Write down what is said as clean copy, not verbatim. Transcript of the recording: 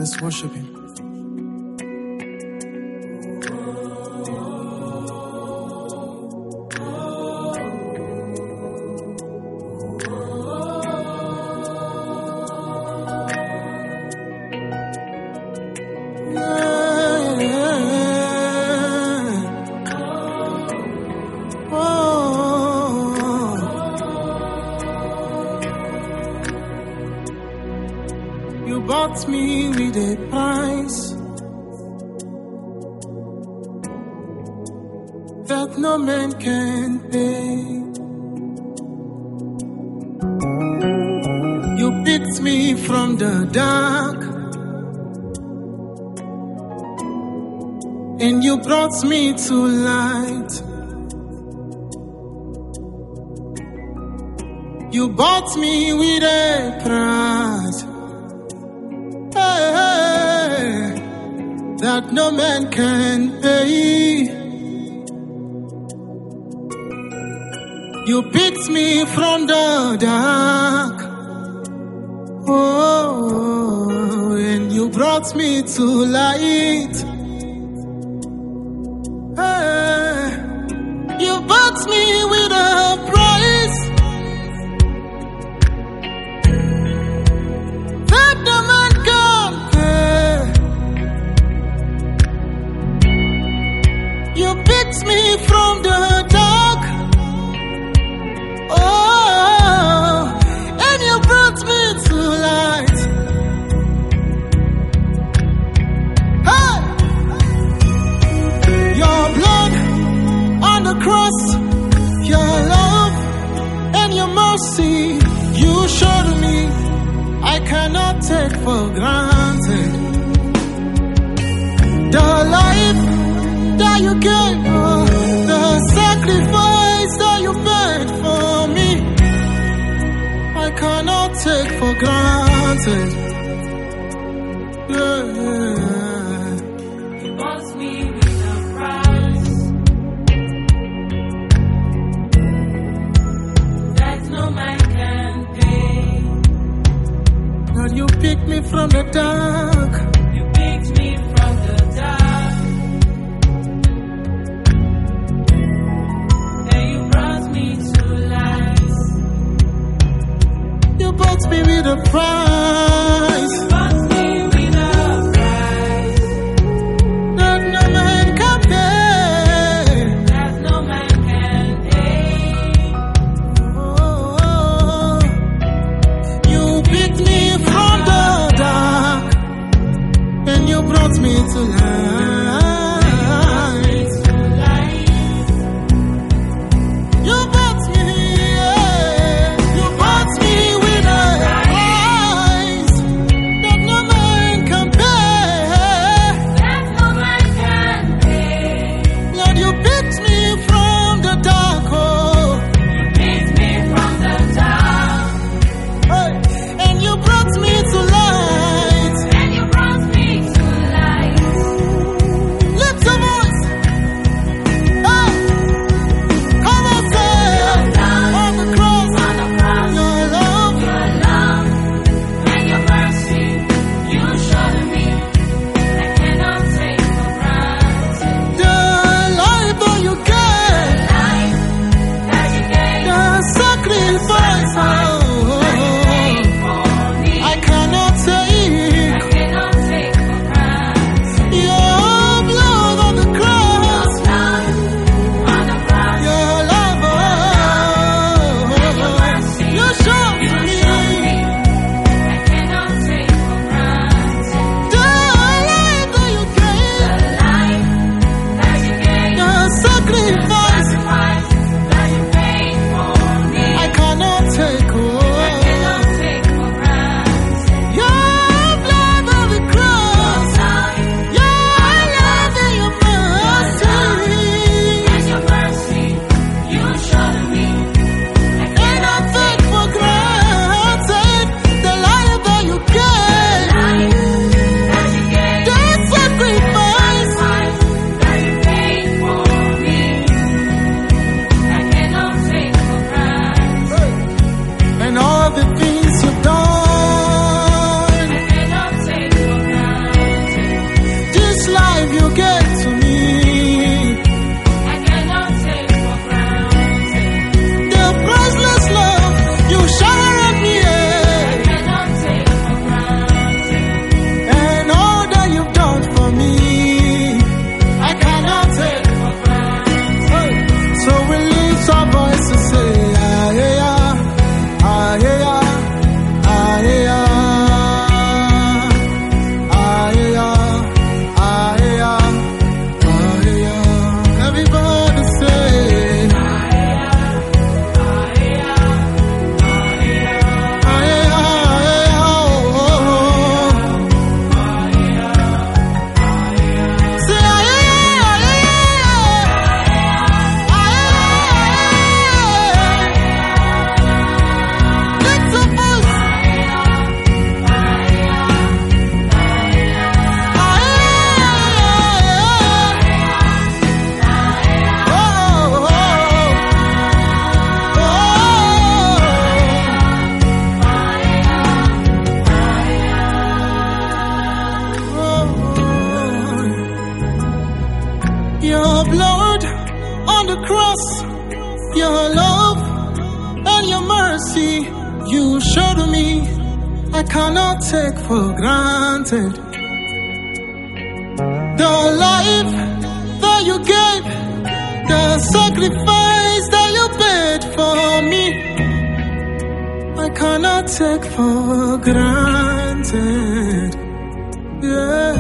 Let's worship him. You bought me with a price that no man can pay. You picked me from the dark and you brought me to light. You bought me with a price that no man can pay. You picked me from the dark, oh, and you brought me to light. You bought me with a price that no man can pay. You picked me from the dark, oh, and you brought me to light. Hey! Your blood on the cross, your love and your mercy you showed me, I cannot take for granted. The life that you gave, the sacrifice that you paid for me, I cannot take for granted. Yeah. You bought me with a price that no man can pay. And you picked me from the dark. You picked me from the dark, and you brought me to life. You bought me with a price You bought me with a price that no man can pay. that no man can pay. Oh, you picked me from the dark and you brought me to life. You bought me, yeah. You bought me with a price cross, your love and your mercy you showed me, I cannot take for granted. The life that you gave, the sacrifice that you paid for me, I cannot take for granted. Yeah.